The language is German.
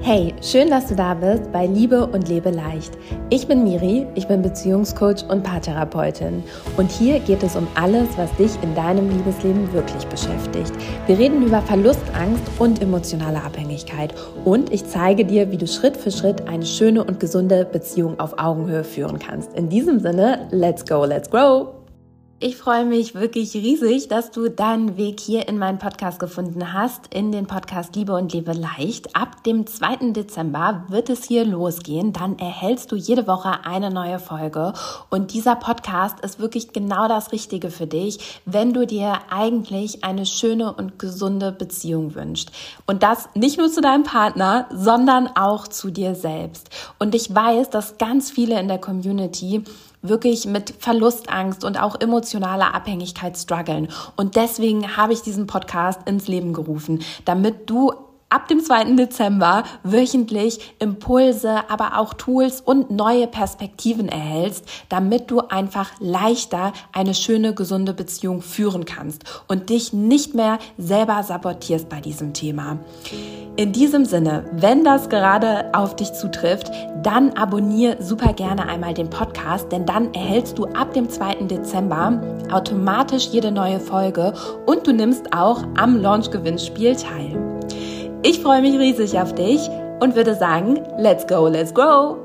Hey, schön, dass du da bist bei Liebe und Lebe leicht. Ich bin Miri, ich bin Beziehungscoach und Paartherapeutin. Und hier geht es um alles, was dich in deinem Liebesleben wirklich beschäftigt. Wir reden über Verlustangst und emotionale Abhängigkeit. Und ich zeige dir, wie du Schritt für Schritt eine schöne und gesunde Beziehung auf Augenhöhe führen kannst. In diesem Sinne, let's go, let's grow! Ich freue mich wirklich riesig, dass du deinen Weg hier in meinen Podcast gefunden hast, in den Podcast Liebe und Lebe leicht. Ab dem 2. Dezember wird es hier losgehen. Dann erhältst du jede Woche eine neue Folge. Und dieser Podcast ist wirklich genau das Richtige für dich, wenn du dir eigentlich eine schöne und gesunde Beziehung wünschst. Und das nicht nur zu deinem Partner, sondern auch zu dir selbst. Und ich weiß, dass ganz viele in der Community wirklich mit Verlustangst und auch emotionaler Abhängigkeit strugglen. Und deswegen habe ich diesen Podcast ins Leben gerufen, damit du ab dem 2. Dezember wöchentlich Impulse, aber auch Tools und neue Perspektiven erhältst, damit du einfach leichter eine schöne, gesunde Beziehung führen kannst und dich nicht mehr selber sabotierst bei diesem Thema. In diesem Sinne, wenn das gerade auf dich zutrifft, dann abonniere super gerne einmal den Podcast, denn dann erhältst du ab dem 2. Dezember automatisch jede neue Folge und du nimmst auch am Launch-Gewinnspiel teil. Ich freue mich riesig auf dich und würde sagen, let's go, let's grow!